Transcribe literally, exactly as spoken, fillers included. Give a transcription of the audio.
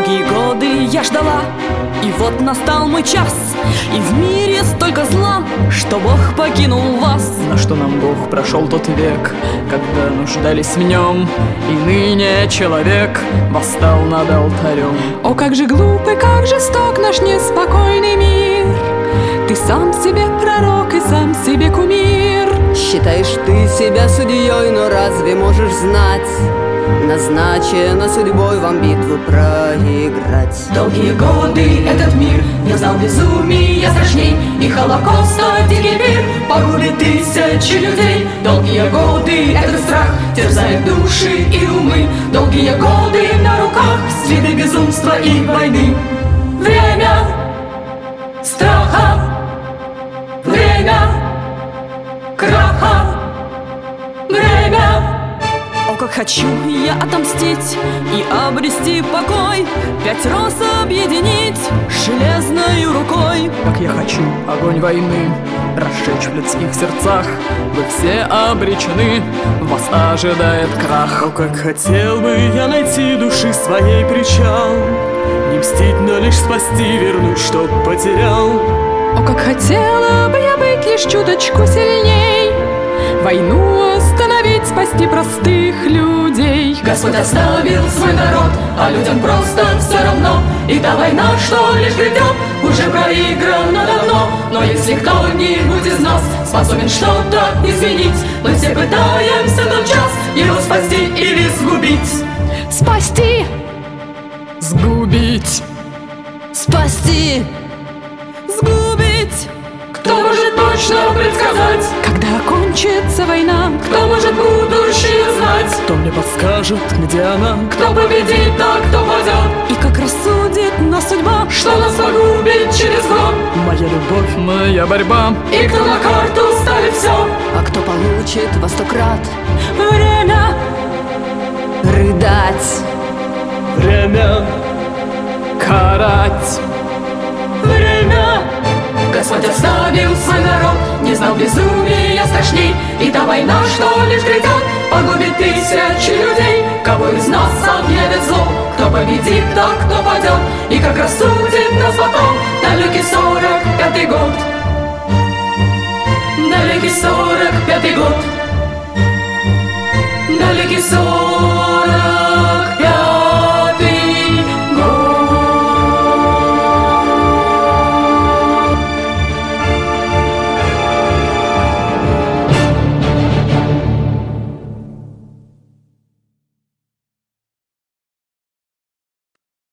Долгие годы я ждала, и вот настал мой час. И в мире столько зла, что Бог покинул вас. На что нам Бог прошел тот век, когда нуждались в нем, и ныне человек восстал над алтарем. О, как же глупый, как жесток наш неспокойный мир! Ты сам себе пророк и сам себе кумир. Считаешь ты себя судьей, но разве можешь знать? Назначено судьбой вам битву проиграть. Долгие годы этот мир не знал безумия страшней, и Холокоста дикий пир погубит тысячи людей. Долгие годы этот страх терзает души и умы. Долгие годы на руках следы безумства и войны. Время страха, время краха, время. О, как хочу я отомстить и обрести покой, пять роз объединить железною рукой. Как я хочу огонь войны разжечь в людских сердцах. Вы все обречены, вас ожидает крах. О, как хотел бы я найти души своей причал, не мстить, но лишь спасти, вернуть, что потерял. О, как хотела бы я быть лишь чуточку сильней, войну остановить, спасти простых людей. Господь оставил свой народ, а людям просто все равно. И та война, что лишь грядет, уже проиграна давно. Но если кто-нибудь из нас способен что-то изменить, мы все пытаемся тот час его спасти или сгубить. Спасти! Сгубить! Спасти! Сгубить! Кто может точно предсказать, когда окончится война? Кто может будущее знать? Кто мне подскажет, где она? Кто победит, а кто падет? И как рассудит нас судьба, что нас погубит через год? Моя любовь, моя борьба. И кто на карту ставит все? А кто получит во сто крат? время рыдать. Время Карать. Время Господь оставил свой народ, не знал безумия страшней. И та война, что лишь грядет, погубит тысячи людей. Кого из нас объедет зло? Кто победит, а кто падет? И как рассудит нас потом далекий сорок пятый год. Далекий сорок пятый год. Далекий сорок